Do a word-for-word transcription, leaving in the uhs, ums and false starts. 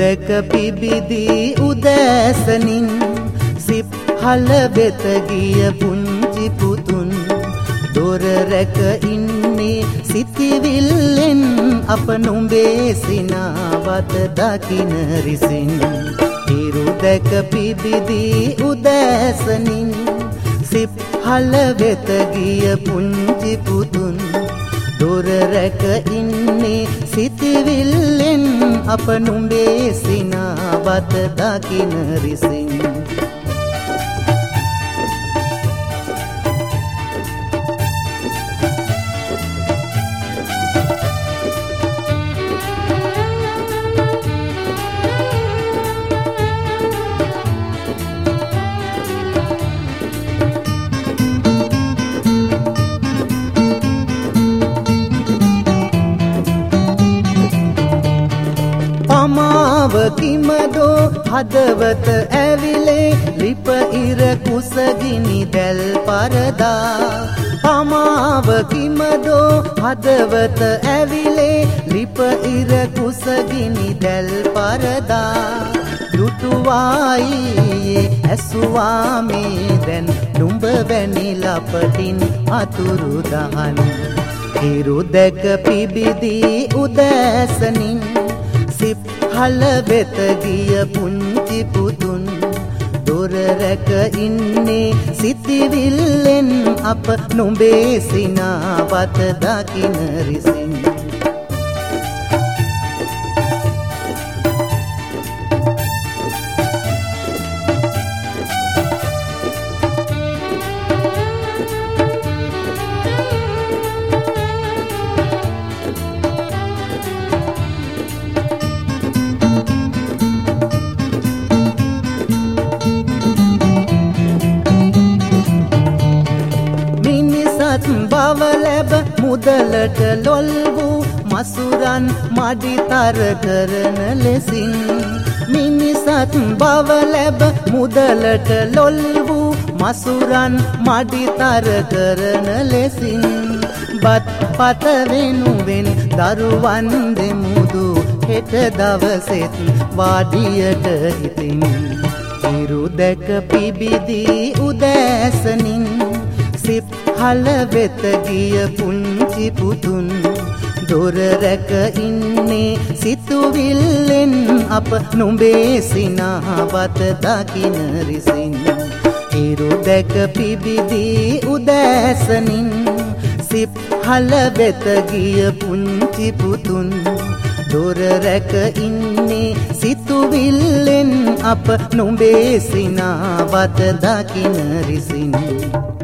දැක පිබිදී උදෑසනින් සිප් හල වෙත ගිය පුංචි පුතුන් දොර රැක ඉන්නේ සිතිවිල්ලෙන් අප නුඹේ සිනාවත දකින රිසින් හිරු දැක පිබිදී උදෑසනින් සිප් හල වෙත ගිය පුංචි පුතුන් දොර රැක ඉන්නේ සිතිවිල්ලෙන් අප නුඹේ සිනාවත දකින රිසින් කිමදෝ හදවත ඇවිලේ ලිප ඉර කුසගිනි දැල් පරදා පමාව කිමදෝ හදවත ඇවිලේ ලිප ඉර කුසගිනි දැල් පරදා දුටුවායියේ ඇසුවා මේ දැන් නුඹ වැනි ලපටින් අතුරු දහන් හිරු දැක පිබිදී උදෑසනින් සිප් හල වෙත ගිය පුංචි පුතුන් දොර රැක ඉන්නේ සිතිවිල්ලෙන් අප නුඹේ සිනාවත දකින රිසින් බව ලැබ මුදලට ලොල් වූ මසුරන් මඩිතර කරන ලෙසින් මිනිසත් බව ලැබ මුදලට ලොල් වූ මසුරන් මඩිතර කරන ලෙසින් බත් පත වෙනුවෙන් දරුවන් දෙමුදු හෙට දවසෙත් වාඩියට හිතින් හිරු දැක පිබිදී උදෑසනින් සිප් හල වෙත ගිය පුංචි පුතුන් දොර රැක ඉන්නේ සිතුවිල්ලෙන් අප නුඹේ සිනාවත දකින රිසින් හිරු දැක පිබිදී උදෑසනින් සිප් හල වෙත ගිය පුංචි පුතුන් දොර රැක ඉන්නේ සිතුවිල්ලෙන් අප නුඹේ සිනාවත දකින රිසින්